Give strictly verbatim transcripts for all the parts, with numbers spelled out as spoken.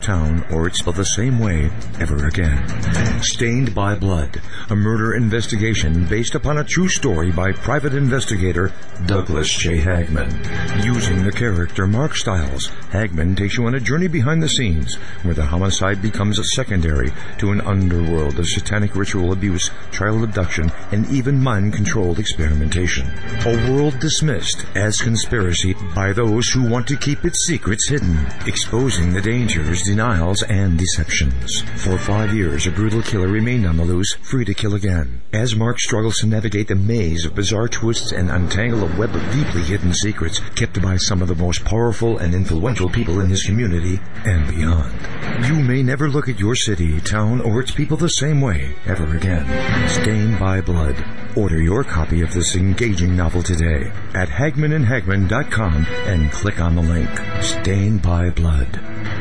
town, or it's spelled the same way ever again. Stained by Blood, a murder investigation based upon a true story by private investigator Douglas J. Hagman. Using the character Mark Stiles, Hagman takes you on a journey behind the scenes where the homicide becomes a secondary to an underworld of satanic ritual abuse, child abduction, and even mind-controlled experimentation. A world dismissed as conspiracy by those who want to keep its secrets hidden, exposing the dangers, denials, and deceptions. For five years, a brutal killer remained on the loose, free to kill again. As Mark struggles to navigate the maze of bizarre twists and untangle a web of deeply hidden secrets kept by some of the most powerful and influential people in his community and beyond. You may never look at your city, town, or its people the same way ever again. Stained by Blood. Order your copy of this engaging novel today at hagman and hagman dot com and click on the link. Stained by Blood.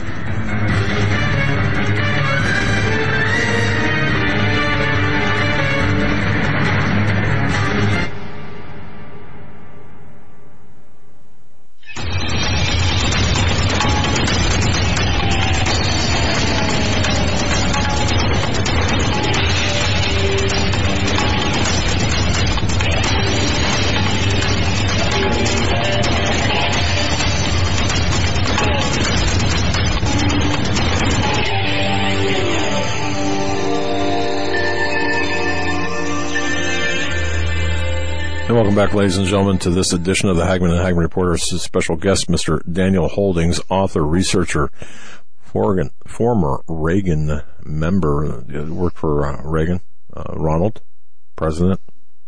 And welcome back, ladies and gentlemen, to this edition of the Hagman and Hagman Reporter's special guest, Mister Daniel Holdings, author, researcher, forgan, former Reagan member, worked for uh, Reagan, uh, Ronald, president.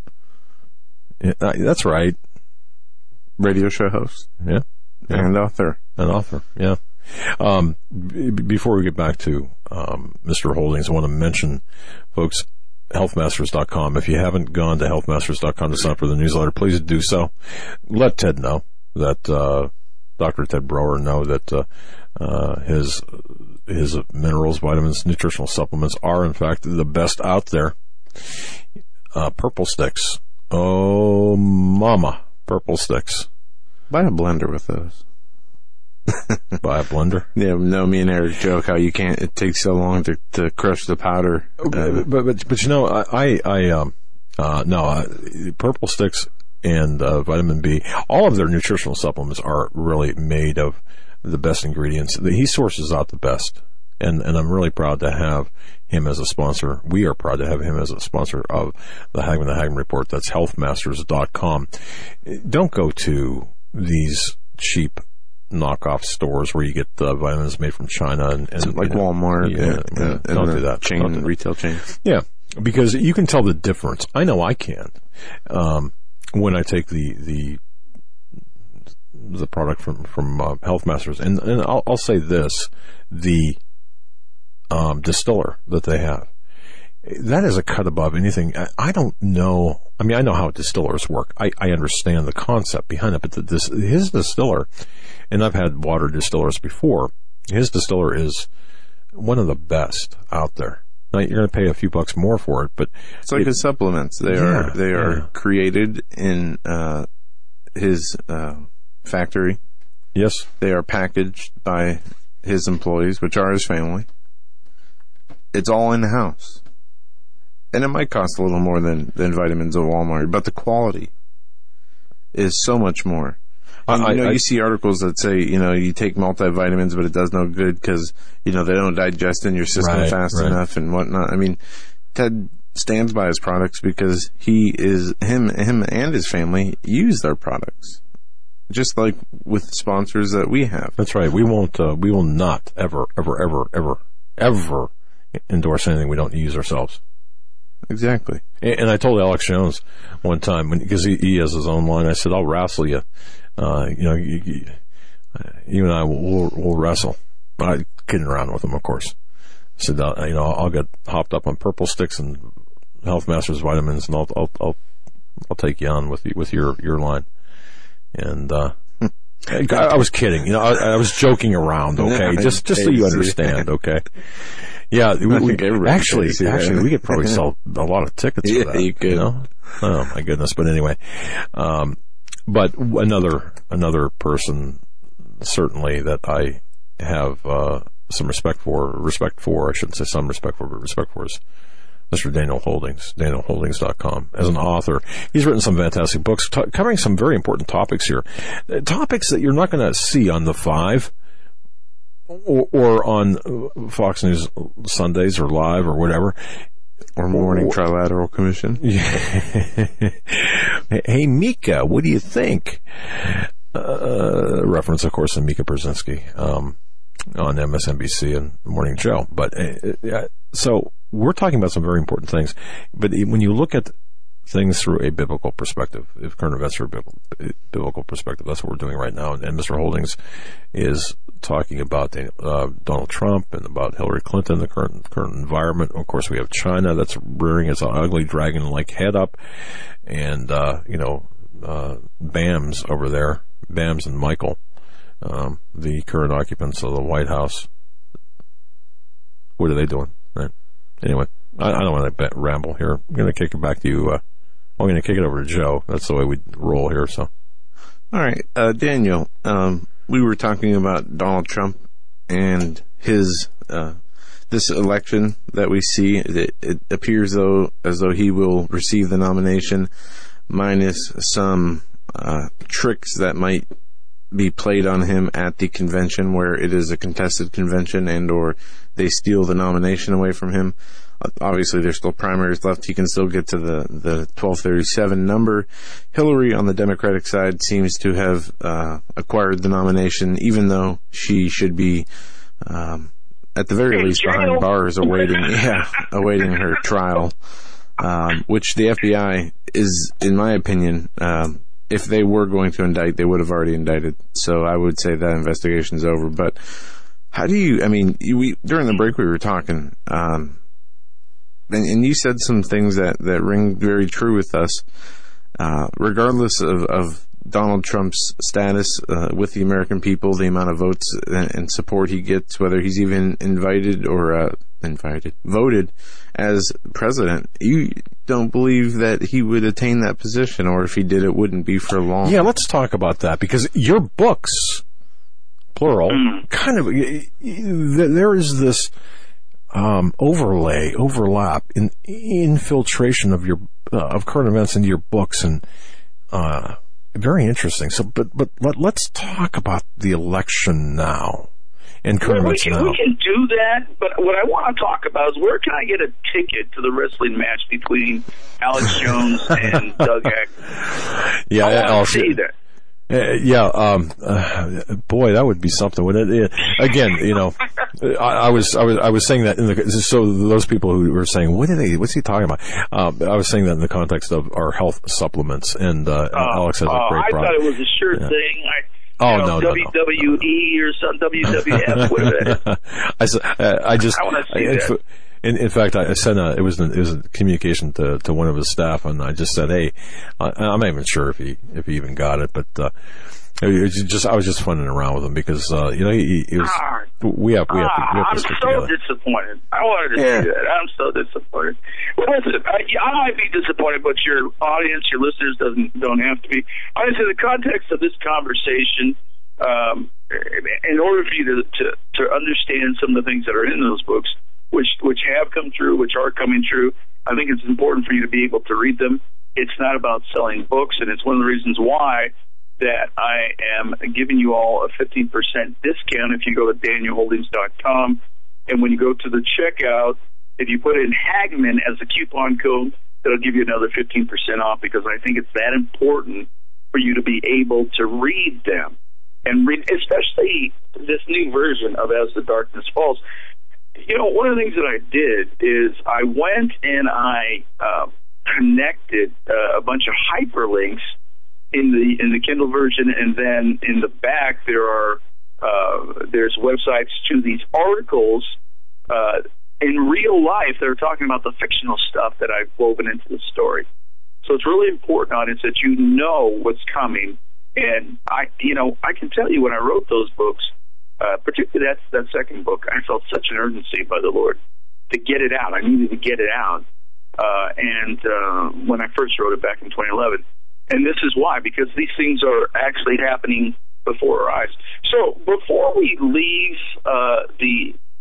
Yeah, that's right. Radio show host. Yeah. yeah. And author. An author, yeah. Um, b- before we get back to um, Mister Holdings, I want to mention, folks, health masters dot com. If you haven't gone to health masters dot com to sign up for the newsletter, please do so. Let Ted know that, uh, Doctor Ted Brower know that, uh, uh, his, his minerals, vitamins, nutritional supplements are, in fact, the best out there. Uh, Purple Sticks. Oh, mama. Purple Sticks. Buy a blender with those. Buy a blender? Yeah, no, me and Eric joke how you can't, it takes so long to, to crush the powder. Uh, but, but, but you know, I, I, um, uh, no, uh, Purple Sticks and, uh, vitamin B, all of their nutritional supplements are really made of the best ingredients. He sources out the best. And, and I'm really proud to have him as a sponsor. We are proud to have him as a sponsor of the Hagman the Hagman Report. That's health masters dot com. Don't go to these cheap knockoff stores where you get the vitamins made from China and, and like you know, Walmart. Yeah, and, yeah, and don't do that. Chain, don't do that. Retail chain. Yeah, because you can tell the difference. I know I can. Um, when I take the the the product from from uh, Health Masters, and and I'll, I'll say this: the um, distiller that they have, that is a cut above anything. I, I don't know. I mean, I know how distillers work. I, I understand the concept behind it, but the, this, his distiller, and I've had water distillers before, his distiller is one of the best out there. Now, you're going to pay a few bucks more for it, but it's like it, his supplements. They yeah, are they are yeah. created in uh, his uh, factory. Yes, they are packaged by his employees, which are his family. It's all in the house. And it might cost a little more than, than vitamins at Walmart, but the quality is so much more. And, I, you know, I, you see articles that say, you know, you take multivitamins, but it does no good because, you know, they don't digest in your system right, fast right. enough and whatnot. I mean, Ted stands by his products because he is, him, him and his family use their products. Just like with sponsors that we have. That's right. We won't, uh, we will not ever, ever, ever, ever, ever endorse anything we don't use ourselves. Exactly. And I told Alex Jones one time, when, because he, he has his own line, I said, I'll wrestle you. Uh, you know, you, you, you and I will we'll, we'll wrestle. I kidding around with him, of course. I said, uh, you know, I'll get hopped up on Purple Sticks and Health Masters vitamins, and I'll I'll I'll, I'll take you on with with your your line. And uh, I, I was kidding. You know, I, I was joking around. Okay, just just so you understand. Okay. Yeah, we, we, actually, actually, we could probably sell a lot of tickets for yeah, that. You could. You know? Oh my goodness! But anyway, um, but another another person certainly that I have uh, some respect for, respect for, I shouldn't say some respect for, but respect for is Mister Daniel Holdings, daniel holdings dot com. As an author, he's written some fantastic books t- covering some very important topics here. Uh, topics that you're not going to see on The Five or, or on Fox News Sundays or Live or whatever. Or Morning or, Trilateral Commission. Hey, Mika, what do you think? Uh, reference, of course, to Mika Brzezinski um, on M S N B C and The Morning Joe. But uh, so we're talking about some very important things. But when you look at things through a biblical perspective, if current events through a biblical perspective, that's what we're doing right now. And Mister Holdings is talking about uh, Donald Trump and about Hillary Clinton, the current current environment. Of course, we have China that's rearing its ugly dragon-like head up, and uh, you know, uh, BAMS over there, BAMS and Michael, um, the current occupants of the White House. What are they doing? Right. Anyway, I, I don't want to ramble here. I'm going to kick it back to you. Uh, I'm going to kick it over to Joe. That's the way we roll here. So, all right, uh, Daniel. Um, we were talking about Donald Trump and his uh, this election that we see. It, it appears though as though he will receive the nomination, minus some uh, tricks that might be played on him at the convention, where it is a contested convention, and or they steal the nomination away from him. Obviously, there's still primaries left. He can still get to the, the twelve thirty-seven number. Hillary on the Democratic side seems to have uh, acquired the nomination, even though she should be, um, at the very least, behind bars awaiting, yeah, awaiting her trial, um, which the F B I is, in my opinion, um, if they were going to indict, they would have already indicted. So I would say that investigation's over. But how do you, I mean, we, during the break we were talking, um, and, and you said some things that, that ring very true with us, uh, regardless of, of Donald Trump's status uh, with the American people, the amount of votes and, and support he gets, whether he's even invited or uh, invited, voted as president, you don't believe that he would attain that position, or if he did, it wouldn't be for long. Yeah, let's talk about that, because your books, plural, kind of, there is this um, overlay, overlap, in, infiltration of your uh, of current events into your books, and uh, very interesting. So, but but let, let's talk about the election now. And well, we, can, we can do that, but what I want to talk about is where can I get a ticket to the wrestling match between Alex Jones and Doug Hagman? Yeah, I want to see that. Uh, yeah, um, uh, boy, that would be something, wouldn't it? Yeah. Again, you know, I, I was, I was, I was saying that in the, so those people who were saying, what are they, what's he talking about? Um, I was saying that in the context of our health supplements, and, uh, uh Alex has uh, a great I product. I thought it was a sure yeah. thing. I, Oh, you know, no, no, W W E no. or some W W F, whatever. I, I just, I want to see I, that. In, in fact, I sent a, it was, an, it was a communication to, to one of his staff, and I just said, hey, I, I'm not even sure if he, if he even got it, but, uh, it was just, I was just funning around with him because, uh, you know, he, he was, ah, we have, we have, to, we have I'm to stick so together. disappointed. I wanted to yeah. see that. I'm so disappointed. Well, listen, I, I might be disappointed, but your audience, your listeners doesn't, don't have to be. Honestly, the context of this conversation, um, in order for you to, to, to understand some of the things that are in those books, which, which have come true, which are coming true, I think it's important for you to be able to read them. It's not about selling books, and it's one of the reasons why that I am giving you all a fifteen percent discount if you go to daniel holdings dot com. And when you go to the checkout, if you put in Hagman as a coupon code, that'll give you another fifteen percent off, because I think it's that important for you to be able to read them. And read, especially this new version of As the Darkness Falls. You know, one of the things that I did is I went and I uh, connected uh, a bunch of hyperlinks in the in the Kindle version, and then in the back there are uh, there's websites to these articles uh, in real life that are talking about the fictional stuff that I've woven into the story. So it's really important, audience, that you know what's coming. And I, you know, I can tell you when I wrote those books, uh, particularly that that second book, I felt such an urgency by the Lord to get it out. I needed to get it out. Uh, and uh, when I first wrote it back in twenty eleven. And this is why, because these things are actually happening before our eyes. So before we leave uh, the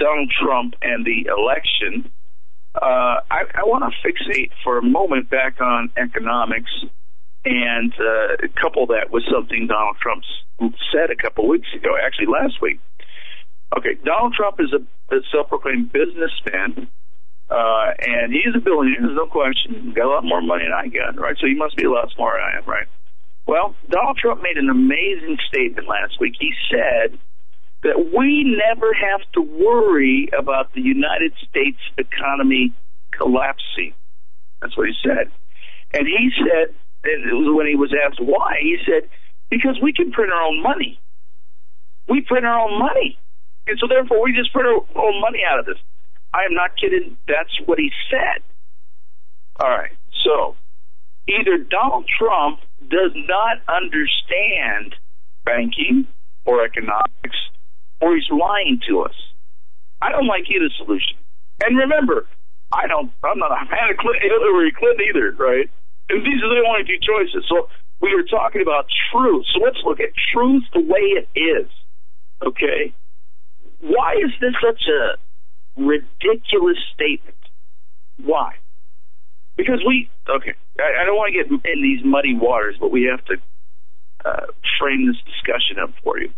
Donald Trump and the election, uh, I, I want to fixate for a moment back on economics and uh, couple that with something Donald Trump said a couple weeks ago, actually last week. Okay, Donald Trump is a, a self-proclaimed businessman, uh, and he's a billionaire, there's no question. He's got a lot more money than I got, right? So he must be a lot smarter than I am, right? Well, Donald Trump made an amazing statement last week. He said that we never have to worry about the United States economy collapsing. That's what he said. And he said, and it was when he was asked why, he said, because we can print our own money. We print our own money. And so therefore we just print our own money out of this. I am not kidding. That's what he said. All right. So either Donald Trump does not understand banking or economics, or he's lying to us. I don't like either solution. And remember, I don't, I'm not a fan of Hillary Clinton either, right? And these are the only two choices. So we are talking about truth. So let's look at truth the way it is. Okay? Why is this such a ridiculous statement? Why? Because we, okay, I, I don't want to get in these muddy waters, but we have to uh, frame this discussion up for you.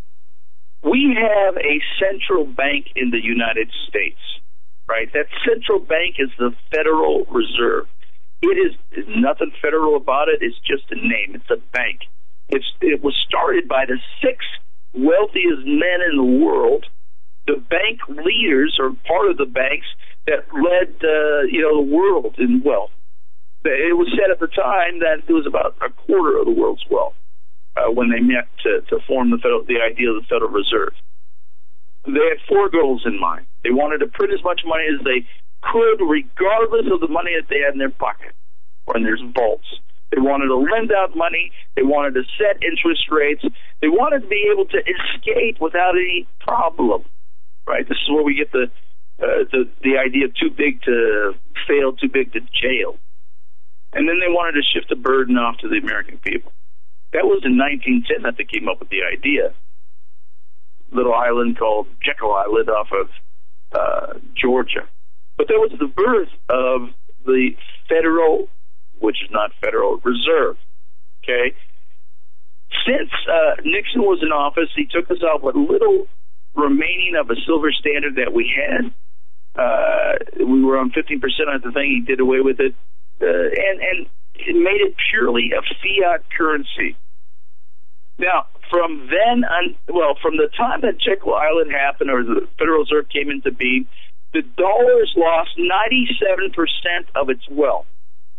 We have a central bank in the United States, right? That central bank is the Federal Reserve. It is nothing federal about it. It's just a name. It's a bank. It's, it was started by the six wealthiest men in the world. The bank leaders are part of the banks that led, uh, you know, the world in wealth. It was said at the time that it was about a quarter of the world's wealth uh, when they met to, to form the federal, the idea of the Federal Reserve. They had four goals in mind. They wanted to print as much money as they could, regardless of the money that they had in their pocket or in their vaults. They wanted to lend out money. They wanted to set interest rates. They wanted to be able to escape without any problem. Right? This is where we get the uh, the the idea of too big to fail, too big to jail. And then they wanted to shift the burden off to the American people. That was in nineteen ten that they came up with the idea. Little island called Jekyll Island off of uh, Georgia. But that was the birth of the Federal, which is not Federal Reserve. Okay? Since uh, Nixon was in office, he took us off what little remaining of a silver standard that we had. Uh, we were on fifteen percent on the thing. He did away with it. Uh, and, and it made it purely a fiat currency. Now, from then on, well, from the time that Jekyll Island happened or the Federal Reserve came into being, the dollar's lost ninety-seven percent of its wealth,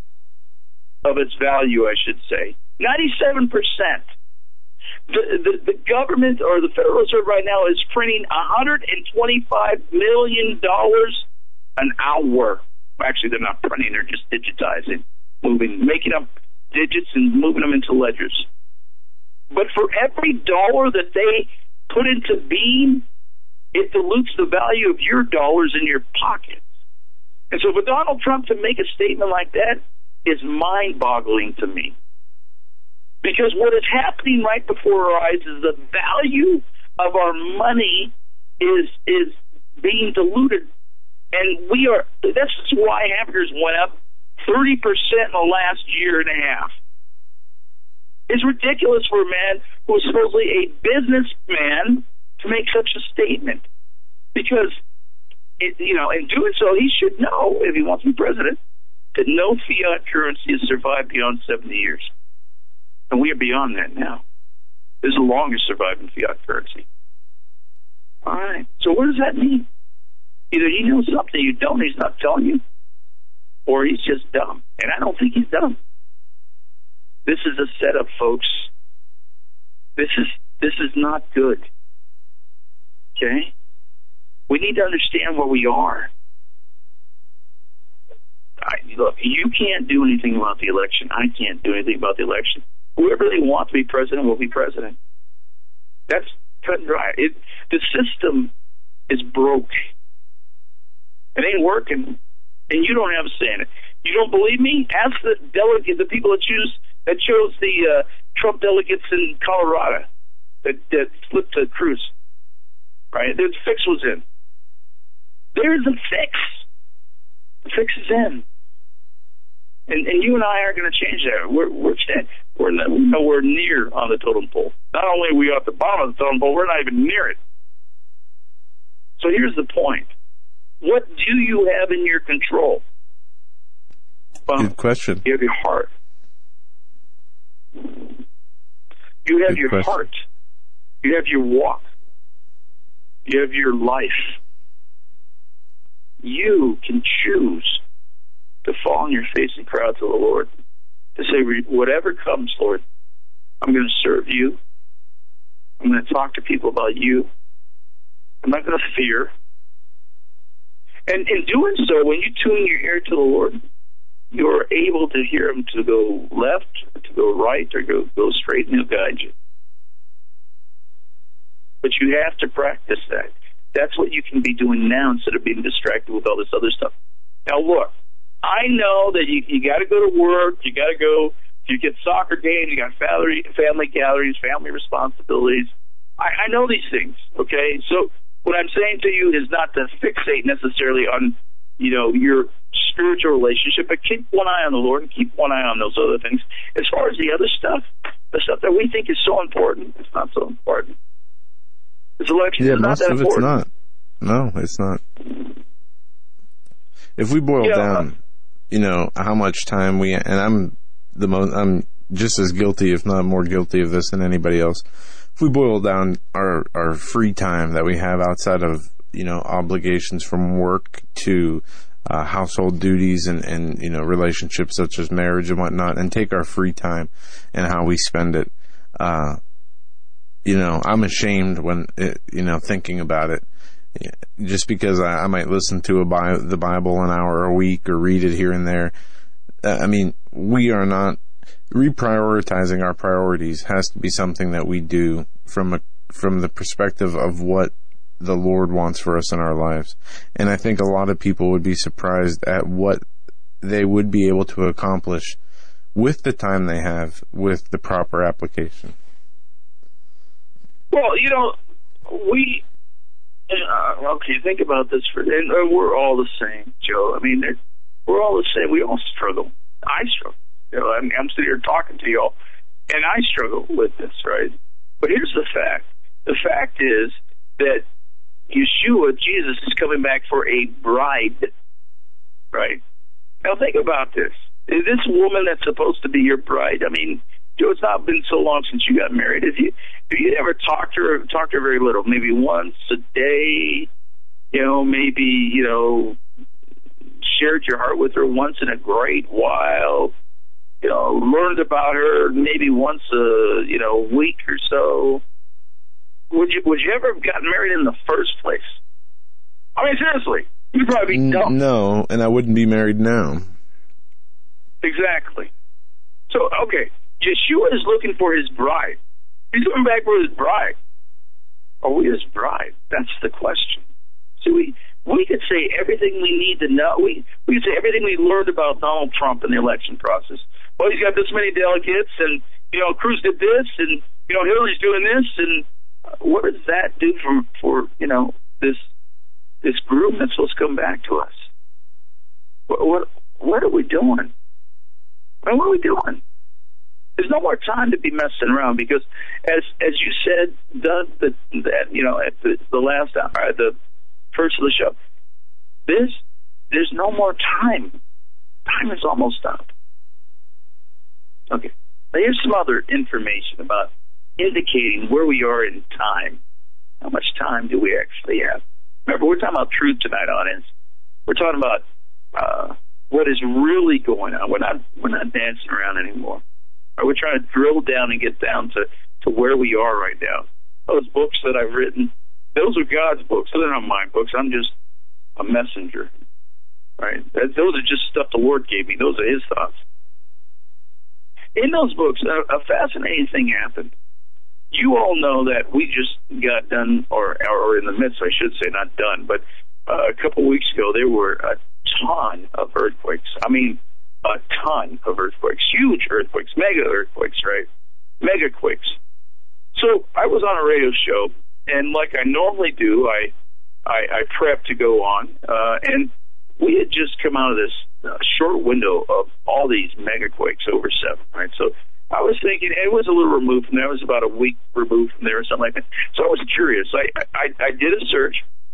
of its value, I should say. ninety-seven percent. The, the, the government or the Federal Reserve right now is printing one hundred twenty-five million dollars an hour. Actually, they're not printing, they're just digitizing, moving, making up digits and moving them into ledgers. But for every dollar that they put into being, it dilutes the value of your dollars in your pockets. And so for Donald Trump to make a statement like that is mind-boggling to me. Because what is happening right before our eyes is the value of our money is is being diluted. And we are, that's why hamburgers went up thirty percent in the last year and a half. It's ridiculous for a man who is supposedly a businessman to make such a statement. Because, it, you know, in doing so, he should know, if he wants to be president, that no fiat currency has survived beyond seventy years. And we are beyond that now. This is the longest surviving fiat currency. All right. So what does that mean? Either he knows something you don't, he's not telling you, or he's just dumb. And I don't think he's dumb. This is a setup, folks. This is this is not good. Okay? We need to understand where we are. I, look, you can't do anything about the election. I can't do anything about the election. Whoever they want to be president will be president. That's cut and dry. It, the system is broke. It ain't working, and you don't have a say in it. You don't believe me? Ask the delegate, the people that choose that chose the uh, Trump delegates in Colorado that, that flipped to Cruz. Right? The fix was in. There's a fix. The fix is in. And, and you and I aren't going to change that. We're we're we're nowhere near on the totem pole. Not only are we at the bottom of the totem pole, we're not even near it. So here's the point. What do you have in your control? Well, good question. You have your heart. You have Good your question. heart. You have your walk. You have your life. You can choose to fall on your face and cry out to the Lord, to say, whatever comes, Lord, I'm going to serve you. I'm going to talk to people about you. I'm not going to fear. And in doing so, when you tune your ear to the Lord, you're able to hear him to go left, to go right, or go, go straight, and he'll guide you. But you have to practice that. That's what you can be doing now instead of being distracted with all this other stuff. Now, look, I know that you, you got to go to work, you got to go, you get soccer games, you got family, family gatherings, family responsibilities. I, I know these things, okay? So what I'm saying to you is not to fixate necessarily on, you know, your spiritual relationship, but keep one eye on the Lord and keep one eye on those other things. As far as the other stuff, the stuff that we think is so important, it's not so important. This election Yeah, is not most that of important. it's not. No, it's not. If we boil Yeah, down, you know, how much time we, and I'm the most, I'm just as guilty, if not more guilty of this than anybody else. If we boil down our, our free time that we have outside of, you know, obligations from work to uh, household duties and, and, you know, relationships such as marriage and whatnot, and take our free time and how we spend it, uh, you know, I'm ashamed when, it, you know, thinking about it. Just because I, I might listen to a Bi- the Bible an hour a week or read it here and there. Uh, I mean, we are not reprioritizing our priorities has to be something that we do from a, from the perspective of what the Lord wants for us in our lives. And I think a lot of people would be surprised at what they would be able to accomplish with the time they have with the proper application. Well, you know, we, uh, okay, think about this for, and we're all the same, Joe. I mean, we're all the same. We all struggle. I struggle. You know, I'm, I'm sitting here talking to y'all, and I struggle with this, right? But here's the fact. The fact is that Yeshua, Jesus, is coming back for a bride, right? Now think about this. Is this woman that's supposed to be your bride? I mean, Joe, it's not been so long since you got married. Have you, have you ever talked to her, talked to her very little? Maybe once a day, you know, maybe, you know, shared your heart with her once in a great while, you know, learned about her maybe once a, you know, week or so. Would you, would you ever have gotten married in the first place? I mean, seriously, you'd probably be dumb. No, and I wouldn't be married now. Exactly. So, okay, Yeshua is looking for his bride. He's coming back for his bride. Are we his bride? That's the question. See, we we could say everything we need to know. We we could say everything we learned about Donald Trump in the election process. Well, he's got this many delegates, and, you know, Cruz did this, and, you know, Hillary's doing this, and what does that do for, for you know, this this group that's supposed to come back to us? What what, what are we doing? I mean, what are we doing? There's no more time to be messing around because, as as you said, Doug, the, that you know, at the, the last hour, at the first of the show, there's there's no more time. Time is almost up. Okay, now here's some other information about indicating where we are in time. How much time do we actually have? Remember, we're talking about truth tonight, audience. We're talking about uh, what is really going on. We're not we're not dancing around anymore. We're trying to drill down and get down to, to where we are right now. Those books that I've written, those are God's books. They're not my books. I'm just a messenger, right? That, those are just stuff the Lord gave me. Those are His thoughts. In those books, a, a fascinating thing happened. You all know that we just got done, or, or in the midst, I should say, not done, but uh, a couple of weeks ago, there were a ton of earthquakes. I mean, a ton of earthquakes, huge earthquakes, mega earthquakes, right? Mega quakes. So I was on a radio show, and like I normally do, I I, I prepped to go on, uh, and we had just come out of this uh, short window of all these megaquakes over seven, right? So I was thinking, it was a little removed from there. It was about a week removed from there or something like that. So I was curious. I, I, I did a search,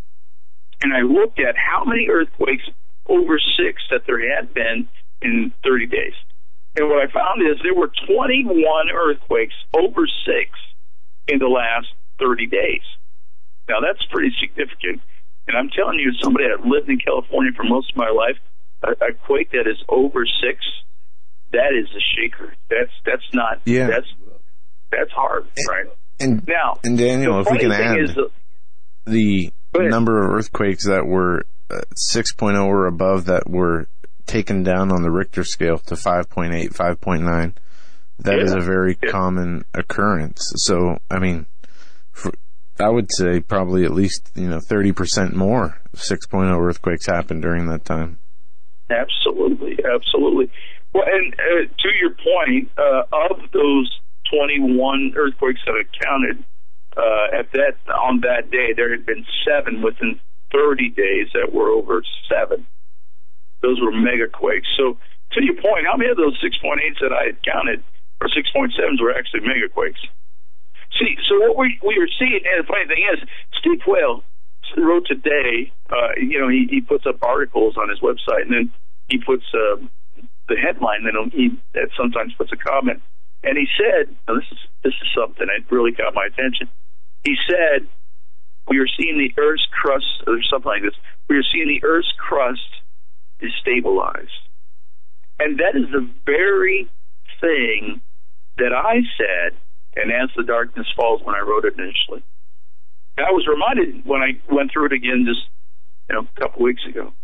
and I looked at how many earthquakes over six that there had been in thirty days. And what I found is there were twenty-one earthquakes over six in the last thirty days. Now, that's pretty significant. And I'm telling you, somebody that lived in California for most of my life, a, a quake that is over six, that is a shaker. That's that's not, yeah. that's that's hard, and, right? And, now, and Daniel, if we can add is, uh, the number of earthquakes that were uh, six point oh or above that were taken down on the Richter scale to five point eight, five point nine, that yeah. is a very yeah. common occurrence. So, I mean, for, I would say probably at least, you know, thirty percent more six point oh earthquakes happened during that time. Absolutely, absolutely. Well, and uh, to your point, uh, of those twenty-one earthquakes that I counted uh, at that on that day, there had been seven within thirty days that were over seven. Those were megaquakes. So, to your point, how many of those six point eights that I had counted, or six point sevens, were actually megaquakes? See, so what we we are seeing, and the funny thing is, Steve Quayle wrote today, uh, you know, he, he puts up articles on his website, and then he puts uh, the headline, then he sometimes puts a comment, and he said, now this is this is something that really caught my attention. He said, we are seeing the Earth's crust, or something like this, we are seeing the Earth's crust is stabilized. And that is the very thing that I said, and As the Darkness Falls, when I wrote it initially. And I was reminded when I went through it again just, you know, a couple weeks ago.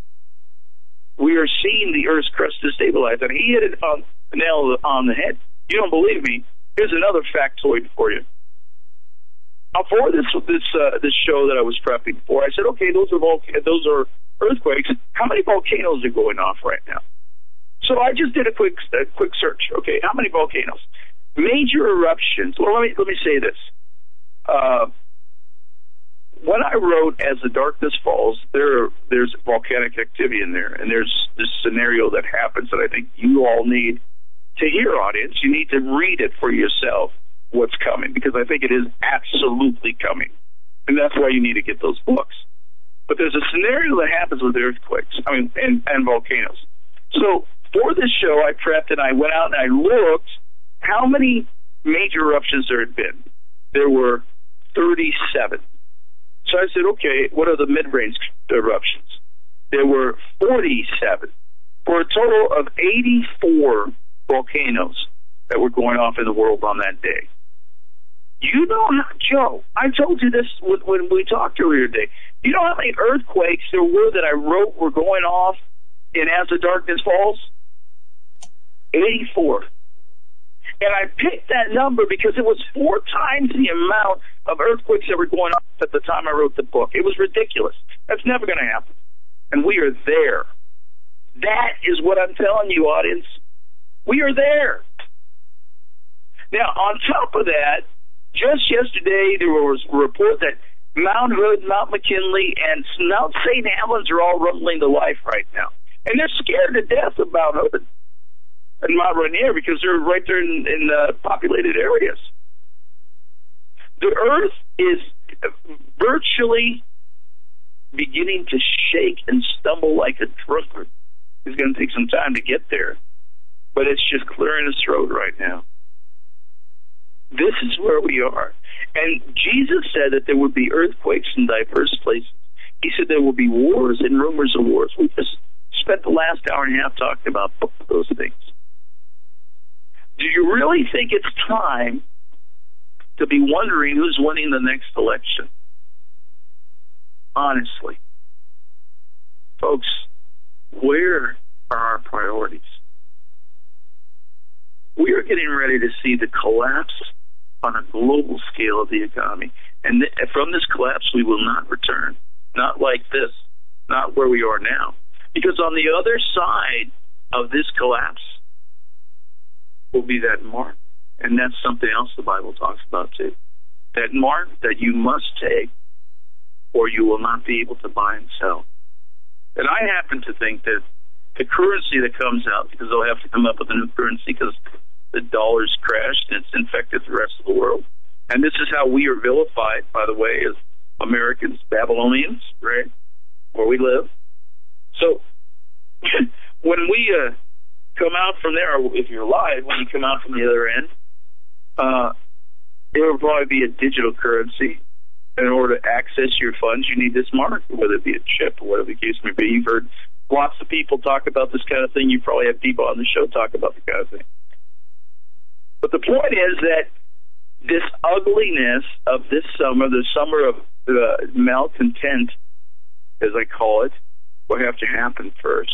We are seeing the Earth's crust destabilize, and he hit it on the nail on the head. You don't believe me? Here's another factoid for you. Now, for this this uh, this show that I was prepping for, I said, okay, those are volca- those are earthquakes. How many volcanoes are going off right now? So I just did a quick a quick search. Okay, how many volcanoes? Major eruptions. Well, let me let me say this. Uh, when I wrote As the Darkness Falls, there there's volcanic activity in there, and there's this scenario that happens that I think you all need to hear, audience. You need to read it for yourself, what's coming, because I think it is absolutely coming, and that's why you need to get those books. But there's a scenario that happens with earthquakes, I mean, and, and volcanoes. So for this show, I prepped and I went out and I looked how many major eruptions there had been. There were thirty-seven. So I said, okay, what are the mid-range eruptions? There were forty-seven, for a total of eighty-four volcanoes that were going off in the world on that day. You know, how, Joe, I told you this when we talked earlier today. You know how many earthquakes there were that I wrote were going off in As the Darkness Falls? eighty-four. And I picked that number because it was four times the amount of earthquakes that were going off at the time I wrote the book. It was ridiculous. That's never going to happen. And we are there. That is what I'm telling you, audience. We are there. Now, on top of that, just yesterday there was a report that Mount Hood, Mount McKinley, and Mount Saint Helens are all rumbling to life right now. And they're scared to death about Hood and Mount Rainier because they're right there in, in uh, populated areas. The Earth is virtually beginning to shake and stumble like a drunkard. It's going to take some time to get there, but it's just clearing its throat right now. This is where we are. And Jesus said that there would be earthquakes in diverse places. He said there will be wars and rumors of wars. We just spent the last hour and a half talking about both of those things. Do you really think it's time to be wondering who's winning the next election? Honestly. Folks, where are our priorities? We are getting ready to see the collapse on a global scale of the economy. And th- from this collapse, we will not return. Not like this. Not where we are now. Because on the other side of this collapse will be that mark. And that's something else the Bible talks about too. That mark that you must take or you will not be able to buy and sell. And I happen to think that the currency that comes out, because they'll have to come up with a new currency because the dollar's crashed and it's infected the rest of the world. And this is how we are vilified, by the way, as Americans, Babylonians, right, where we live. So when we uh, come out from there, if you're alive, when you come out from the other end, uh, there will probably be a digital currency. In order to access your funds, you need this mark, whether it be a chip or whatever the case may be. You've heard lots of people talk about this kind of thing. You probably have people on the show talk about the kind of thing. But the point is that this ugliness of this summer, the summer of uh, malcontent, as I call it, will have to happen first.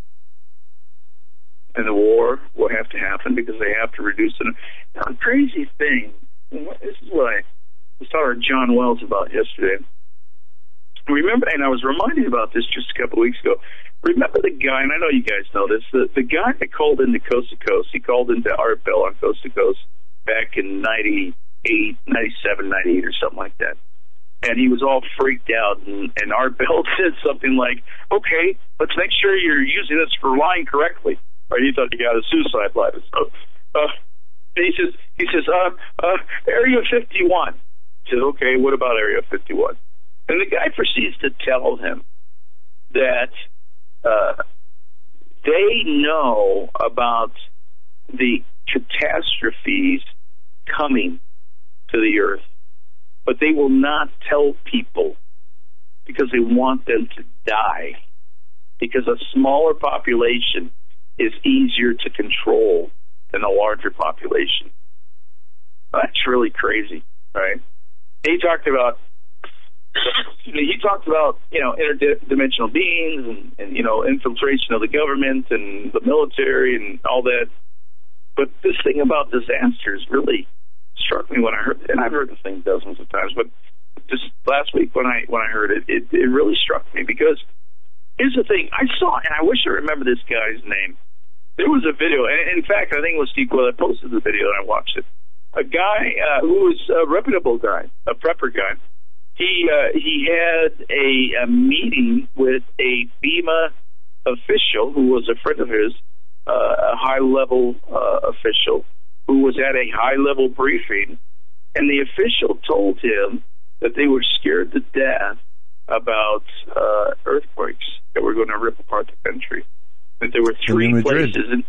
And the war will have to happen because they have to reduce it. Now, a crazy thing, this is what I was talking to John Wells about yesterday. Remember, and I was reminded about this just a couple of weeks ago. Remember the guy, and I know you guys know this, the, the guy that called into Coast to Coast, he called into Art Bell on Coast to Coast back in ninety-eight, ninety-seven, ninety-eight or something like that. And he was all freaked out, and, and Art Bell said something like, okay, let's make sure you're using this for lying correctly. Or he thought he got a suicide line. So, uh, he says, he says, uh, uh, Area fifty-one. He says, okay, what about Area fifty-one? And the guy proceeds to tell him that uh, they know about the catastrophes coming to the earth, but they will not tell people because they want them to die, because a smaller population is easier to control than a larger population. That's really crazy, right? He talked about he talked about, you know, interdimensional beings and, and, you know, infiltration of the government and the military and all that. But this thing about disasters really struck me when I heard it. And I've heard the thing dozens of times, but just last week when I when I heard it, it, it really struck me because here's the thing. I saw, and I wish I remember this guy's name. There was a video, and in fact, I think it was Steve Quill that posted the video, and I watched it. A guy uh, who was a reputable guy, a prepper guy. He uh, he had a, a meeting with a FEMA official who was a friend of his, uh, a high-level uh, official who was at a high-level briefing, and the official told him that they were scared to death about uh, earthquakes that were going to rip apart the country. That there were three places. In,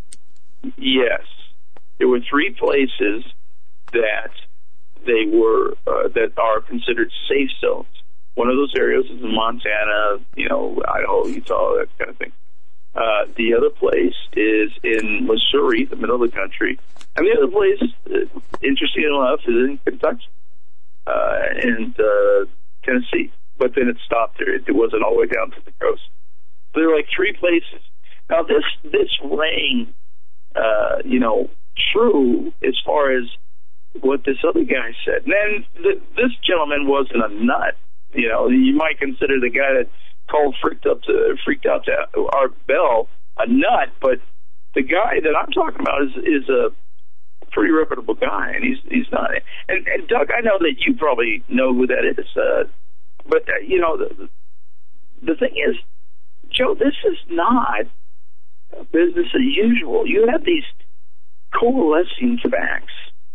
yes, there were three places that they were uh, that are considered safe zones. One of those areas is in Montana, you know, Idaho, Utah, that kind of thing. Uh, the other place is in Missouri, the middle of the country, and the other place, uh, interesting enough, is in Kentucky uh, and uh, Tennessee. But then it stopped there; it wasn't all the way down to the coast. So there were like three places. Now, this this rang, uh, you know, true as far as what this other guy said. And then th- this gentleman wasn't a nut. You know, you might consider the guy that called freaked up to freaked out to Art Bell a nut, but the guy that I'm talking about is is a pretty reputable guy, and he's he's not. And, and Doug, I know that you probably know who that is, uh, but uh, you know, the, the thing is, Joe, this is not business as usual. You have these coalescing facts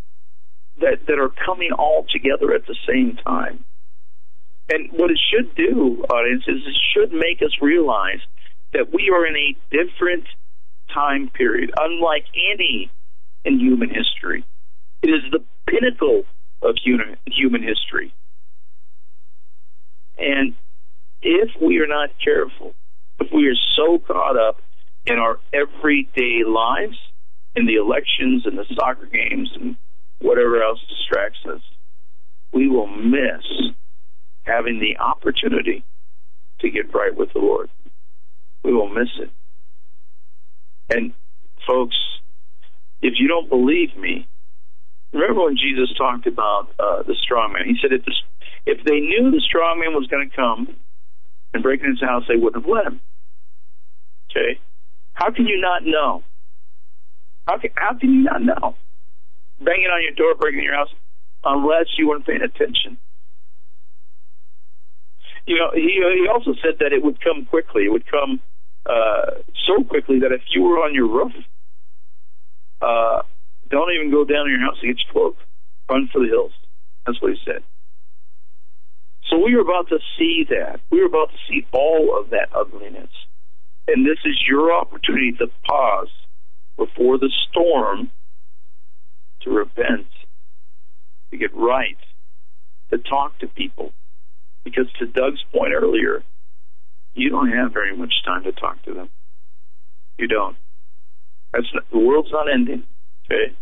that that are coming all together at the same time. And what it should do, audience, is it should make us realize that we are in a different time period, unlike any in human history. It is the pinnacle of human, human history. And if we are not careful, if we are so caught up in our everyday lives, in the elections and the soccer games and whatever else distracts us, we will miss having the opportunity to get right with the Lord. We will miss it. And folks, if you don't believe me, remember when Jesus talked about uh, the strong man? He said if, this, if they knew the strong man was going to come and break in his house, they wouldn't have let him. Okay? How can you not know? How can, how can you not know? Banging on your door, breaking in your house, unless you weren't paying attention. you know, he he also said that it would come quickly. It would come uh, so quickly that if you were on your roof, uh, don't even go down to your house to get your clothes. Run for the hills. That's what he said. So we are about to see that. We are about to see all of that ugliness. And this is your opportunity to pause before the storm, to repent, to get right, to talk to people. Because to Doug's point earlier, you don't have very much time to talk to them. You don't. That's not, the world's not ending. Okay?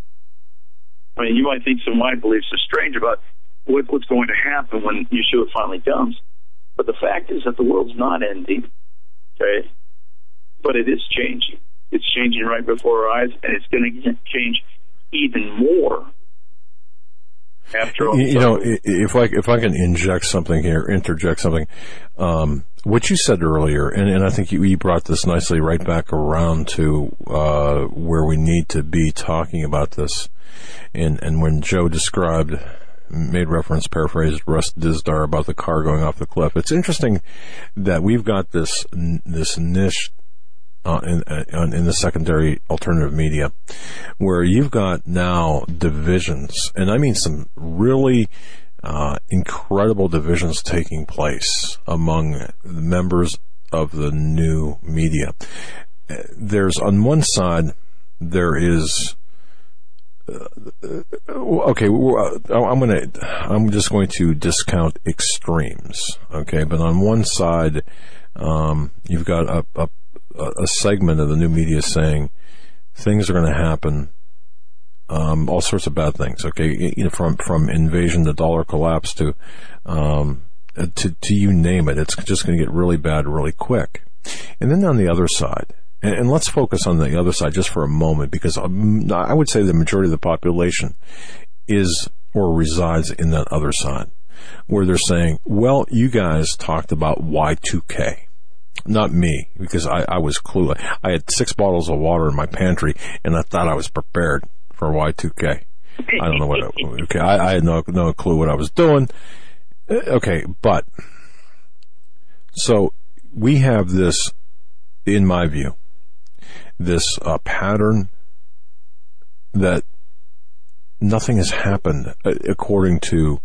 I mean, you might think some of my beliefs are strange about what, what's going to happen when Yeshua finally comes. But the fact is that the world's not ending. Okay? But it is changing. It's changing right before our eyes, and it's going to change even more. After all, you know, if I if I can inject something here, interject something, um, what you said earlier, and, and I think you, you brought this nicely right back around to uh, where we need to be talking about this. And and when Joe described, made reference, paraphrased Russ Dizdar about the car going off the cliff, it's interesting that we've got this this niche. Uh, in, uh, in the secondary alternative media, where you've got now divisions, and I mean some really uh, incredible divisions taking place among members of the new media. There's, on one side, there is uh, okay. I'm going to. I'm just going to discount extremes. Okay, but on one side, um, you've got a, a a segment of the new media saying things are going to happen, um, all sorts of bad things. Okay, you know, from from invasion to dollar collapse to um, to to you name it. It's just going to get really bad really quick. And then on the other side, and, and let's focus on the other side just for a moment, because um, I would say the majority of the population is or resides in that other side, where they're saying, "Well, you guys talked about Y two K." Not me, because I, I was clueless. I had six bottles of water in my pantry, and I thought I was prepared for Y two K. I don't know what. I, okay, I, I had no no clue what I was doing. Okay, but so we have this, in my view, this uh, pattern that nothing has happened according to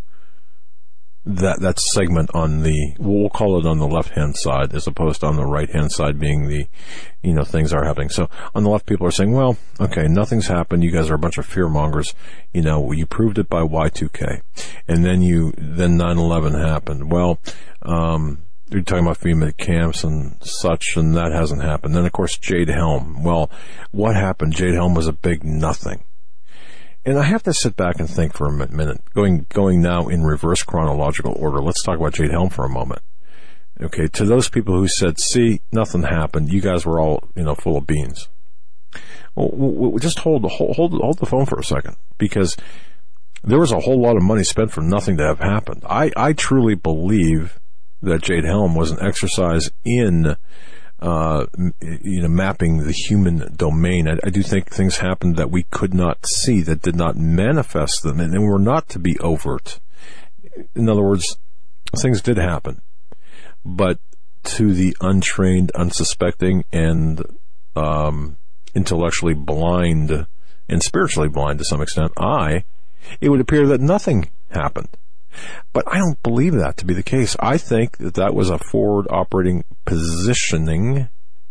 that that segment on the, we'll call it on the left-hand side, as opposed to on the right-hand side being the, you know, things are happening. So on the left, people are saying, well, okay, nothing's happened. You guys are a bunch of fear-mongers. You know, you proved it by Y two K. And then you, then nine eleven happened. Well, um, you're talking about FEMA camps and such, and that hasn't happened. Then, of course, Jade Helm. Well, what happened? Jade Helm was a big nothing. And I have to sit back and think for a minute, going going now in reverse chronological order. Let's talk about Jade Helm for a moment. Okay, to those people who said, see, nothing happened, you guys were all, you know, full of beans. Well, we'll just hold, hold, hold the phone for a second, because there was a whole lot of money spent for nothing to have happened. I, I truly believe that Jade Helm was an exercise in Uh, you know, mapping the human domain. I, I do think things happened that we could not see, that did not manifest them, and, and were not to be overt. In other words, things did happen, but to the untrained, unsuspecting, and um, intellectually blind and spiritually blind to some extent eye, it would appear that nothing happened. But I don't believe that to be the case. I think that that was a forward operating positioning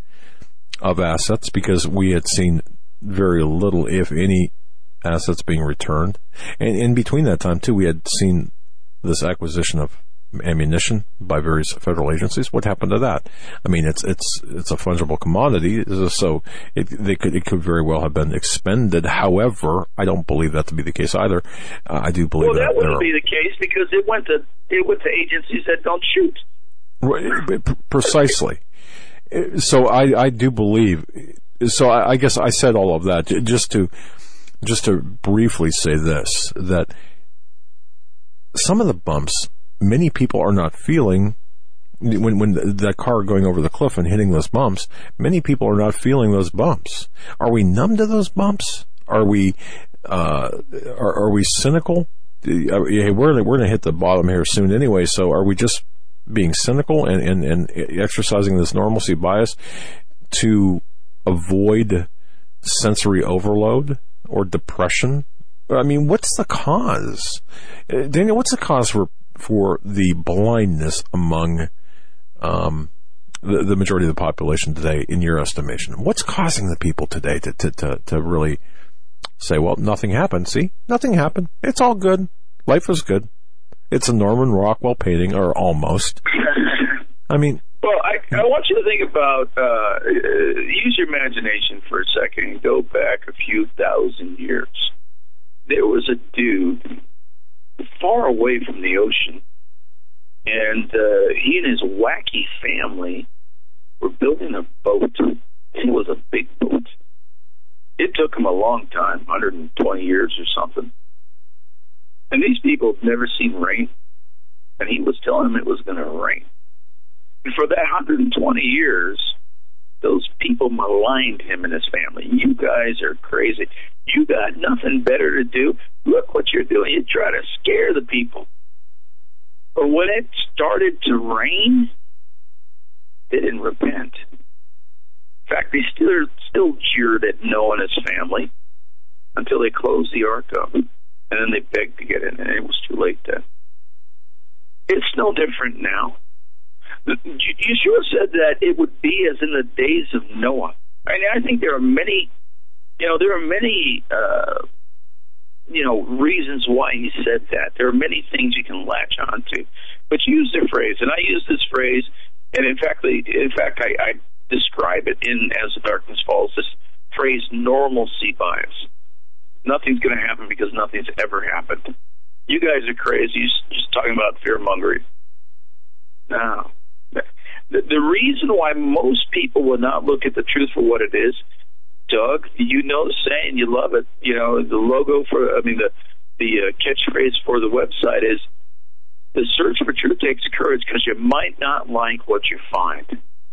of assets, because we had seen very little, if any, assets being returned. And in between that time, too, we had seen this acquisition of ammunition by various federal agencies. What happened to that? I mean, it's it's it's a fungible commodity, so it they could it could very well have been expended. However, I don't believe that to be the case either. Uh, I do believe well, that, that wouldn't be the case, because it went to it went to agencies that don't shoot. Right, precisely. So I I do believe. So I, I guess I said all of that just to just to briefly say this, that some of the bumps many people are not feeling when when that car going over the cliff and hitting those bumps. Many people are not feeling those bumps. Are we numb to those bumps? Are we uh, are, are we cynical? Hey, we're we're going to hit the bottom here soon anyway. So are we just being cynical and, and, and exercising this normalcy bias to avoid sensory overload or depression? I mean, what's the cause? Uh, Daniel, what's the cause for, for the blindness among um, the, the majority of the population today, in your estimation? What's causing the people today to, to, to, to really say, well, nothing happened. See, nothing happened. It's all good. Life is good. It's a Norman Rockwell painting, or almost. I mean... Well, I, I want you to think about, uh, use your imagination for a second and go back a few thousand years. There was a dude far away from the ocean, and uh, he and his wacky family were building a boat. It was a big boat. It took him a long time, one hundred twenty years or something. And these people had never seen rain, and he was telling them it was going to rain. And for that one hundred twenty years, those people maligned him and his family. You guys are crazy. You got nothing better to do. Look what you're doing. You try to scare the people. But when it started to rain, they didn't repent. In fact, they still still jeered at Noah and his family until they closed the ark up. And then they begged to get in, and it was too late then. It's no different now. Yeshua said that it would be as in the days of Noah. I mean, I think there are many, you know, there are many, uh, you know, reasons why he said that. There are many things you can latch onto. But use the phrase, and I use this phrase, and in fact, in fact, I, I describe it in As the Darkness Falls, this phrase, normalcy bias. Nothing's going to happen because nothing's ever happened. You guys are crazy. You're just talking about fear-mongering. No. The, the reason why most people will not look at the truth for what it is, Doug, you know the saying, you love it. You know, the logo for, I mean, the, the uh, catchphrase for the website is, the search for truth takes courage because you might not like what you find.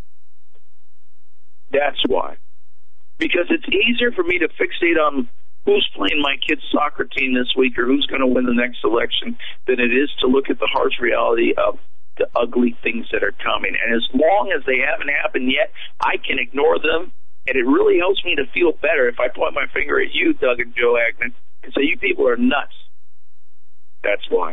That's why. Because it's easier for me to fixate on who's playing my kid's soccer team this week or who's going to win the next election than it is to look at the harsh reality of the ugly things that are coming. And as long as they haven't happened yet, I can ignore them, and it really helps me to feel better if I point my finger at you, Doug and Joe Agnew, and say, you people are nuts. That's why.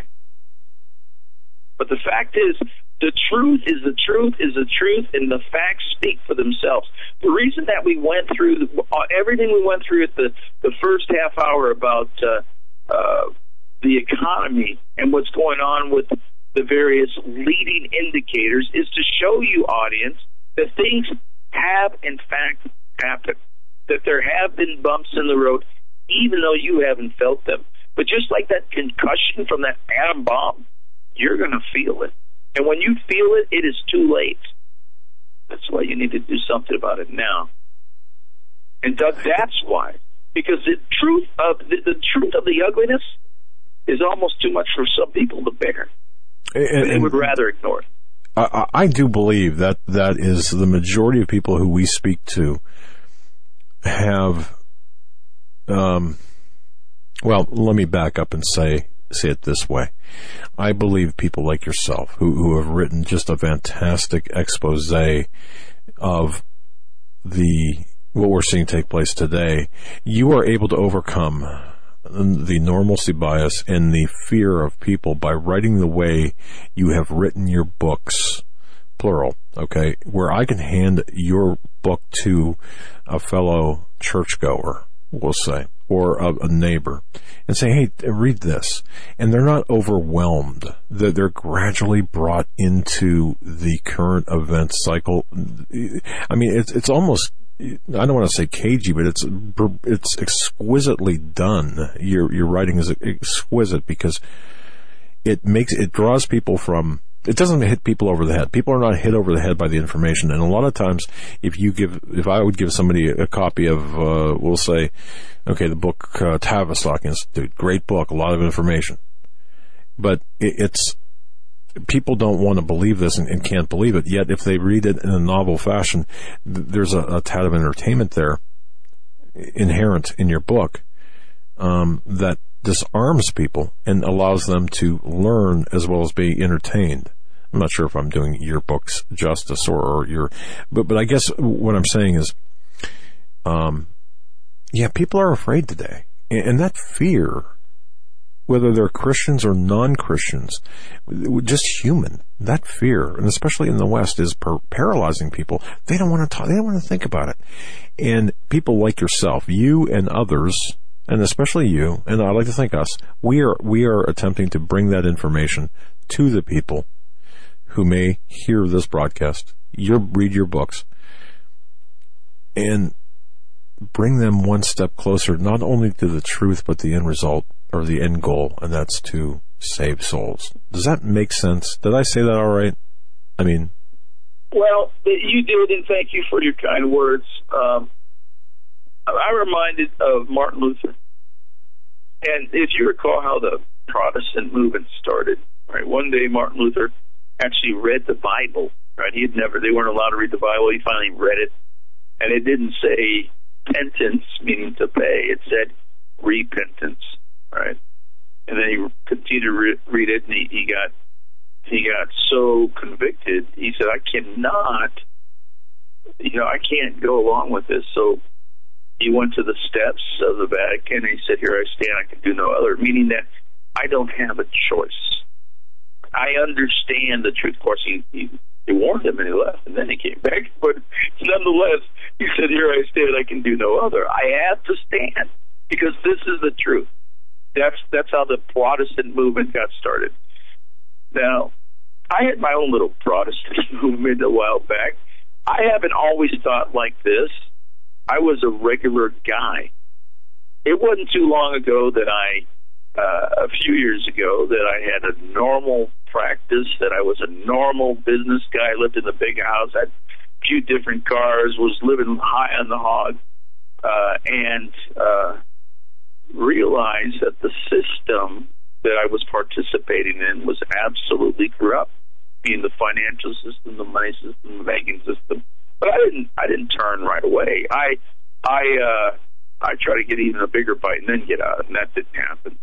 But the fact is, the truth is the truth is the truth, and the facts speak for themselves. The reason that we went through the, uh, everything we went through at the, the first half hour about uh, uh, the economy and what's going on with the various leading indicators is to show you, audience, that things have, in fact, happened. That there have been bumps in the road, even though you haven't felt them. But just like that concussion from that atom bomb, you're going to feel it. And when you feel it, it is too late. That's why you need to do something about it now. And Doug, that's why. Because the truth of the, the truth of the ugliness is almost too much for some people to bear. And, they would rather ignore it. I, I do believe that that is the majority of people who we speak to have, um, well, let me back up and say, say it this way. I believe people like yourself who, who have written just a fantastic expose of the, what we're seeing take place today. You are able to overcome the normalcy bias and the fear of people by writing the way you have written your books, plural, okay, where I can hand your book to a fellow churchgoer, we'll say, or a, a neighbor, and say, hey, read this. And they're not overwhelmed. They're, they're gradually brought into the current event cycle. I mean, it's, it's almost, I don't want to say cagey, but it's it's exquisitely done. Your your writing is exquisite because it makes it draws people from. It doesn't hit people over the head. People are not hit over the head by the information, and a lot of times, if you give, if I would give somebody a copy of, uh, we'll say, okay, the book uh, Tavistock Institute, great book, a lot of information, but it, it's. People don't want to believe this and, and can't believe it. Yet, if they read it in a novel fashion, th- there's a, a tad of entertainment there inherent in your book um, that disarms people and allows them to learn as well as be entertained. I'm not sure if I'm doing your books justice or, or your, but, but I guess what I'm saying is, um, yeah, people are afraid today. And, and that fear, whether they're Christians or non-Christians, just human, that fear, and especially in the West, is par- paralyzing people. They don't want to talk, they don't want to think about it. And people like yourself, you and others, and especially you, and I like to think us, we are, we are attempting to bring that information to the people who may hear this broadcast, your, read your books, and bring them one step closer, not only to the truth, but the end result, or the end goal, and that's to save souls. Does that make sense? Did I say that all right? I mean... Well, you did, and thank you for your kind words. Um, I'm reminded of Martin Luther. And if you recall how the Protestant movement started, right? One day Martin Luther actually read the Bible, right? He had never, they weren't allowed to read the Bible. He finally read it. And it didn't say penance, meaning to pay. It said repentance, right? And then he continued to re- read it, and he, he got he got so convicted. He said, I cannot, you know, I can't go along with this. So he went to the steps of the Vatican, and he said, here I stand, I can do no other, meaning that I don't have a choice. I understand the truth. Of course, he, he, he warned him, and he left, and then he came back. But nonetheless, he said, here I stand, I can do no other. I have to stand, because this is the truth. That's that's how the Protestant movement got started. Now, I had my own little Protestant movement a while back. I haven't always thought like this. I was a regular guy. It wasn't too long ago that I, uh, a few years ago, that I had a normal practice, that I was a normal business guy, lived in a big house, had a few different cars, was living high on the hog, uh, and uh, realized that the system that I was participating in was absolutely corrupt, being the financial system, the money system, the banking system. But I didn't. I didn't turn right away. I, I, uh, I tried to get even a bigger bite and then get out, and that didn't happen.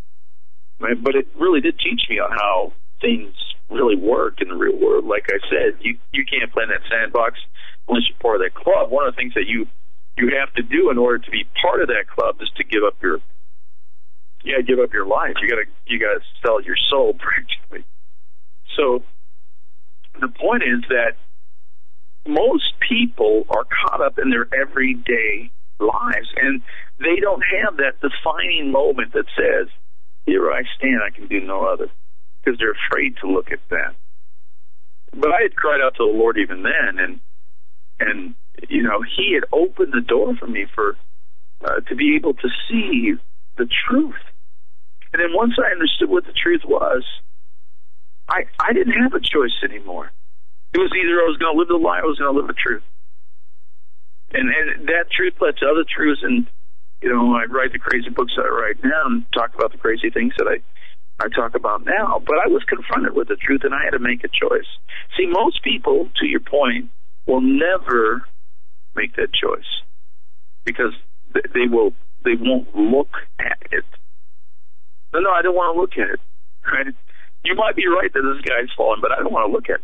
But it really did teach me on how things really work in the real world. Like I said, you you can't play in that sandbox unless you're part of that club. One of the things that you you have to do in order to be part of that club is to give up your yeah give up your life. You gotta you gotta sell your soul practically. So the point is that most people are caught up in their everyday lives, and they don't have that defining moment that says, here I stand, I can do no other, because they're afraid to look at that. But I had cried out to the Lord even then, and, and you know, He had opened the door for me for uh, to be able to see the truth. And then once I understood what the truth was, I, I didn't have a choice anymore. It was either I was going to live the lie or I was going to live the truth. And, and that truth led to other truths. And, you know, I write the crazy books that I write now and talk about the crazy things that I, I talk about now. But I was confronted with the truth, and I had to make a choice. See, most people, to your point, will never make that choice because they will they won't look at it. No, no, I don't want to look at it. Right? You might be right that this guy's fallen, but I don't want to look at it.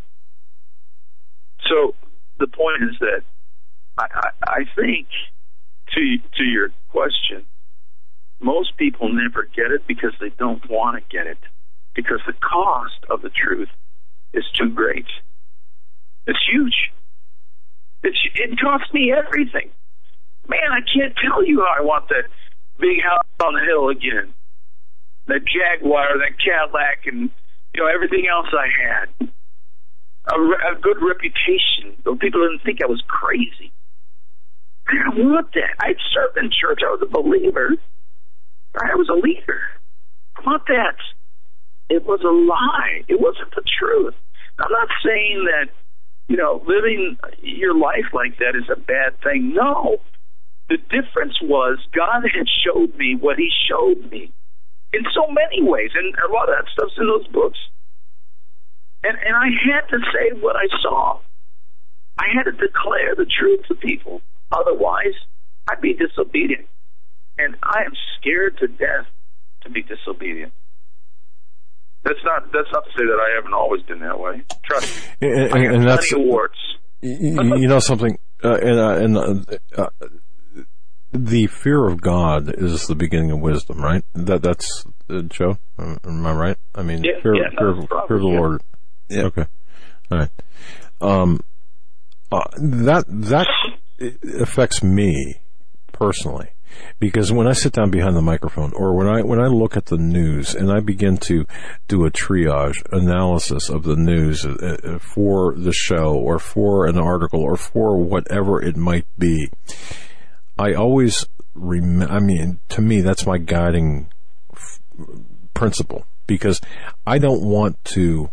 So the point is that I, I, I think, to to your question, most people never get it because they don't want to get it, because the cost of the truth is too great. It's huge. It's, it costs me everything. Man, I can't tell you how I want that big house on the hill again, that Jaguar, that Cadillac, and you know everything else I had. A, a good reputation, though people didn't think I was crazy. I want that. I'd served in church. I was a believer. I was a leader. I want that. It was a lie. It wasn't the truth. I'm not saying that, you know, living your life like that is a bad thing. No. The difference was God had showed me what He showed me in so many ways, and a lot of that stuff's in those books. And, and I had to say what I saw. I had to declare the truth to people. Otherwise, I'd be disobedient. And I am scared to death to be disobedient. That's not that's not to say that I haven't always been that way. Trust me. And, I have and that's plenty of warts. You, you know something, uh, and, uh, and uh, uh, the fear of God is the beginning of wisdom, right? That that's uh, Joe. Am I right? I mean, yeah, fear, yeah, fear, no, of, probably, fear of the yeah. Lord. Yeah. Okay. All right. Um, uh, that that affects me personally, because when I sit down behind the microphone, or when I when I look at the news and I begin to do a triage analysis of the news uh, for the show, or for an article, or for whatever it might be, I always rem- I mean, to me, that's my guiding f- principle, because I don't want to.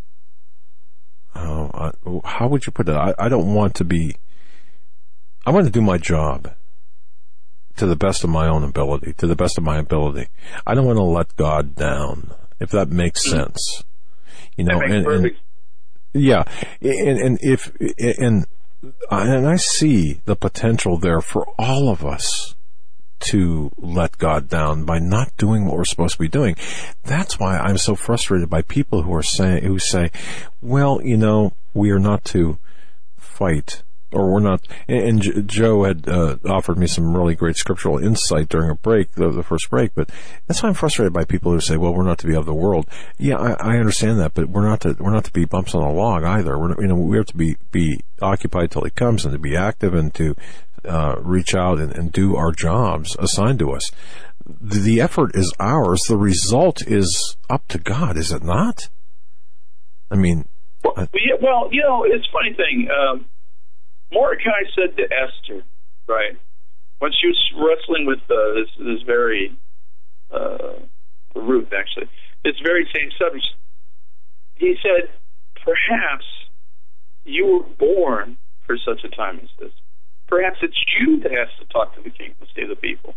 Oh, I, how would you put it? I, I don't want to be. I want to do my job to the best of my own ability, to the best of my ability. I don't want to let God down, if that makes sense. You know, That makes and, perfect. and yeah, and, and if and and I see the potential there for all of us to let God down by not doing what we're supposed to be doing. That's why I'm so frustrated by people who are saying, who say, well, you know, we are not to fight, or we're not, and, and Joe had uh, offered me some really great scriptural insight during a break, the, the first break, but that's why I'm frustrated by people who say, well, we're not to be of the world. Yeah, I, I understand that, but we're not to, we're not to be bumps on a log either. We're, you know, we have to be, be occupied till he comes, and to be active, and to Uh, reach out and, and do our jobs assigned to us. The, the effort is ours. The result is up to God, is it not? I mean, Well, I, yeah, well, you know, it's a funny thing. Um, Mordecai said to Esther, right, when she was wrestling with uh, this, this very, uh, Ruth, actually, this very same subject, he said, perhaps you were born for such a time as this. Perhaps it's you that has to talk to the king to save the people.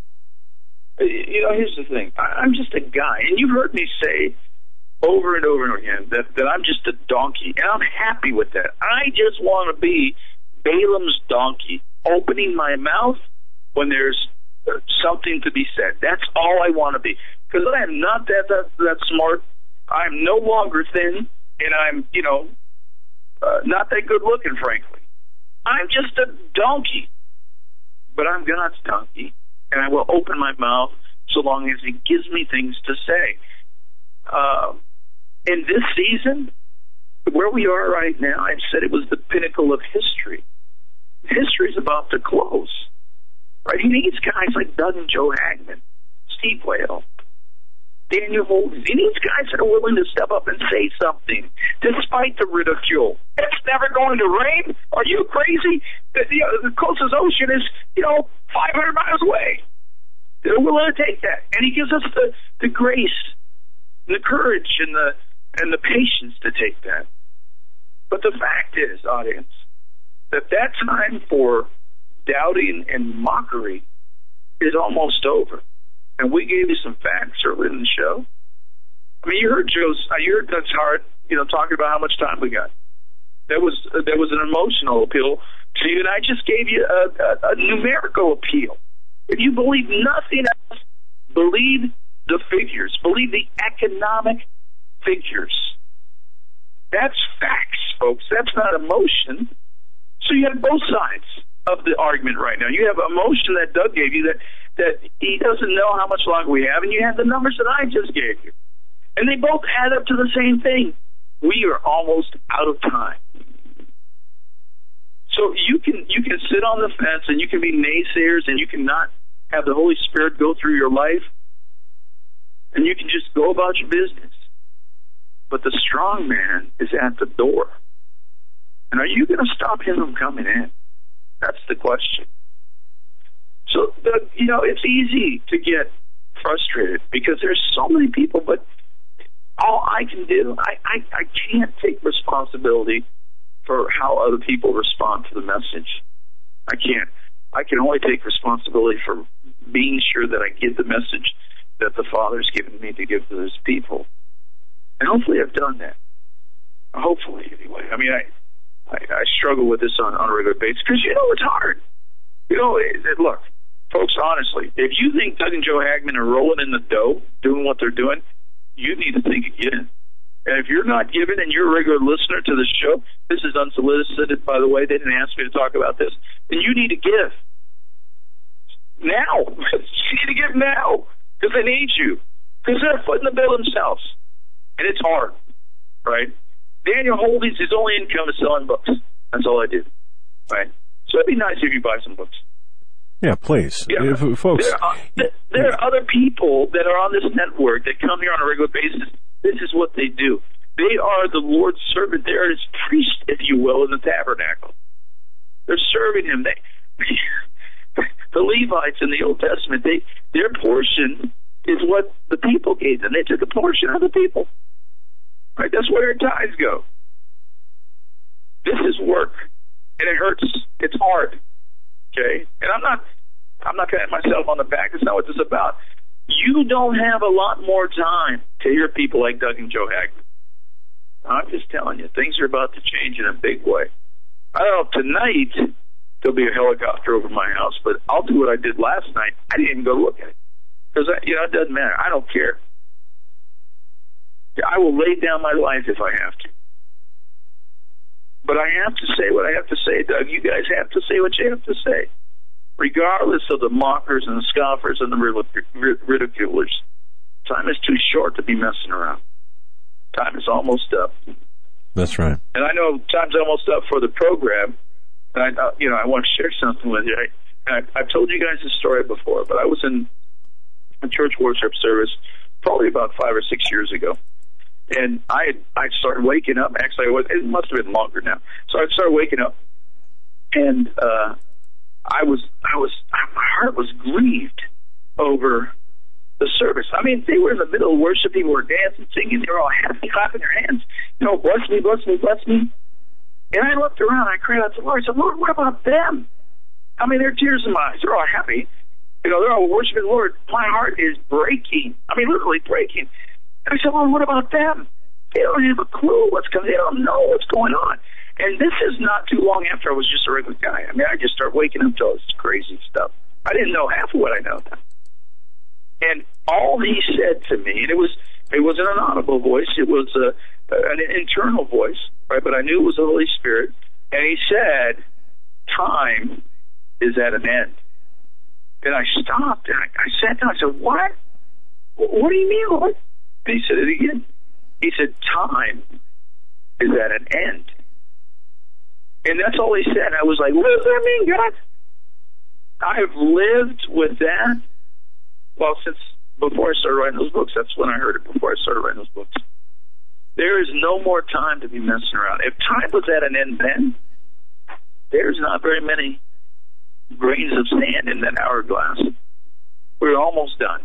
You know, here's the thing. I'm just a guy, and you've heard me say over and over and over again that, that I'm just a donkey, and I'm happy with that. I just want to be Balaam's donkey, opening my mouth when there's something to be said. That's all I want to be, because I am not that, that, that smart. I'm no longer thin, and I'm, you know, uh, not that good looking, frankly. I'm just a donkey, but I'm God's donkey, and I will open my mouth so long as he gives me things to say. Uh, in this season, where we are right now, I've said it was the pinnacle of history. History's about to close, right? He needs guys like Doug and Joe Hagman, Steve Whale, Daniel Holden. He needs guys that are willing to step up and say something, despite the ridicule. It's never going to rain. Are you crazy? The, the, the closest ocean is, you know, five hundred miles away. They're willing to take that, and he gives us the, the grace, the courage, and the and the patience to take that. But the fact is, audience, that that time for doubting and mockery is almost over. And we gave you some facts earlier in the show. I mean, you heard Joe's, you heard Doug's heart, you know, talking about how much time we got. There was uh, there was an emotional appeal to you, and I just gave you a, a, a numerical appeal. If you believe nothing else, believe the figures, believe the economic figures. That's facts, folks. That's not emotion. So you have both sides of the argument right now. You have emotion that Doug gave you that, that he doesn't know how much longer we have, and you have the numbers that I just gave you. And they both add up to the same thing. We are almost out of time. So you can you can sit on the fence, and you can be naysayers, and you can not have the Holy Spirit go through your life, and you can just go about your business. But the strong man is at the door. And are you going to stop him from coming in? That's the question. So, the, you know, it's easy to get frustrated because there's so many people, but all I can do, I, I, I can't take responsibility for how other people respond to the message. I can't. I can only take responsibility for being sure that I give the message that the Father's given me to give to His people. And hopefully I've done that. Hopefully, anyway. I mean, I I, I struggle with this on, on a regular basis because, you know, it's hard. You know, it, it, look, folks, honestly, if you think Doug and Joe Hagman are rolling in the dough, doing what they're doing, you need to think again. And if you're not giving and you're a regular listener to the show, this is unsolicited, by the way, they didn't ask me to talk about this, then you need to give. Now. You need to give now, because they need you. Because they're footing the bill themselves. And it's hard, right? Daniel Holdings, his only income is selling books. That's all I do, right? So it'd be nice if you buy some books. Yeah, please. Yeah. If, folks. There are, there are other people that are on this network that come here on a regular basis. This is what they do. They are the Lord's servant. They are his priest, if you will, in the tabernacle. They're serving him. They, the Levites in the Old Testament, they their portion is what the people gave them. They took a portion of the people. Right? That's where their tithes go. This is work, and it hurts. It's hard. Okay? And I'm not I'm not patting myself on the back. That's not what this is about. You don't have a lot more time to hear people like Doug and Joe Hagman. I'm just telling you, things are about to change in a big way. I don't know, tonight there'll be a helicopter over my house, but I'll do what I did last night. I didn't even go look at it. Because, you know, it doesn't matter. I don't care. I will lay down my life if I have to. But I have to say what I have to say, Doug. You guys have to say what you have to say. Regardless of the mockers and the scoffers and the ridiculers. Time is too short to be messing around. Time is almost up. That's right. And I know time's almost up for the program. And I, uh, you know, I want to share something with you. I, I, I've told you guys this story before, but I was in a church worship service probably about five or six years ago. And I had, I started waking up. Actually, it, was, it must have been longer now. So I started waking up, and uh, I was, I was, my heart was grieved over the service. I mean, they were in the middle of worship. People were dancing, singing. They were all happy, clapping their hands. You know, bless me, bless me, bless me. And I looked around. I cried out to the Lord. I said, Lord, what about them? I mean, there are tears in my eyes. They're all happy. You know, they're all worshiping the Lord. My heart is breaking. I mean, literally breaking. And I said, Lord, what about them? They don't have a clue what's going on. They don't know what's going on. And this is not too long after I was just a regular guy. I mean, I just started waking up to all this crazy stuff. I didn't know half of what I know now. And all he said to me, and it was it wasn't an audible voice, it was a, an internal voice, right? But I knew it was the Holy Spirit. And he said, time is at an end. And I stopped, and I, I sat down. I said, what? What do you mean, Lord? And he said it again. He said, time is at an end. And that's all he said. I was like, what does that mean, God? I've lived with that. Well, since before I started writing those books, that's when I heard it, before I started writing those books. There is no more time to be messing around. If time was at an end then, there's not very many grains of sand in that hourglass. We're almost done.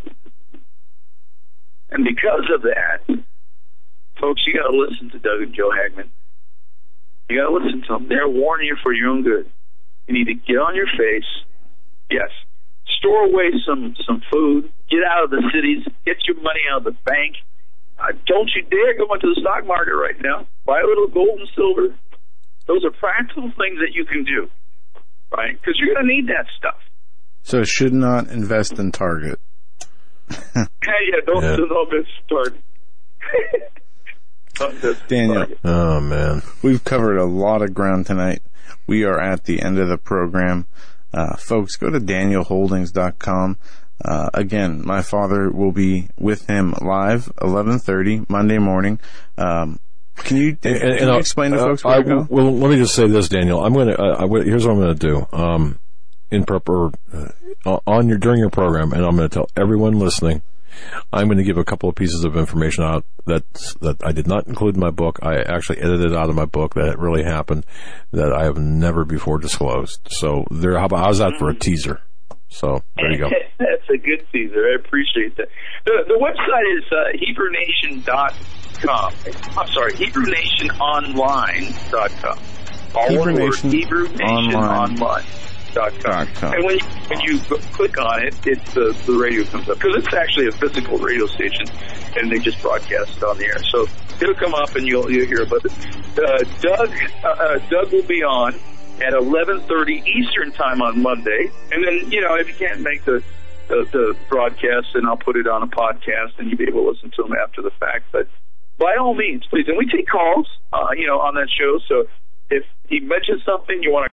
And because of that, folks, you got to listen to Doug and Joe Hagman. You got to listen to them. They're warning you for your own good. You need to get on your face. Yes. Store away some, some food. Get out of the cities. Get your money out of the bank. Uh, don't you dare go into the stock market right now. Buy a little gold and silver. Those are practical things that you can do, right? Because you're going to need that stuff. So should not invest in Target. Hey, yeah, don't, yeah. don't miss Target. don't miss Daniel. Target. Oh, man. We've covered a lot of ground tonight. We are at the end of the program. Uh, folks, go to daniel holdings dot com. Uh, again, my father will be with him live, eleven thirty, Monday morning. Um, can you, And, can and you I'll- explain to uh, folks where I, to go? Well, let me just say this, Daniel. I'm going to, uh, I, here's what I'm going to do. Um, in prep or, uh, on your, during your program, and I'm going to tell everyone listening, I'm going to give a couple of pieces of information out that that I did not include in my book. I actually edited out of my book that it really happened that I have never before disclosed. So there, how about, how's that for a teaser? So there you go. That's a good teaser. I appreciate that. The, the website is uh, Hebrew Nation dot com. I'm sorry, Hebrew Nation Online dot com. All Hebrew one word, Nation Hebrew Nation Online. Online. Dot com. com. And when you, when you click on it, it's the, the radio comes up because it's actually a physical radio station, and they just broadcast it on the air. So it'll come up, and you'll you'll hear about it. Uh, Doug uh, uh, Doug will be on at eleven thirty Eastern time on Monday, and then you know if you can't make the the, the broadcast, and I'll put it on a podcast, and you'll be able to listen to them after the fact. But by all means, please. And we take calls, uh, you know, on that show. So if he mentions something you want to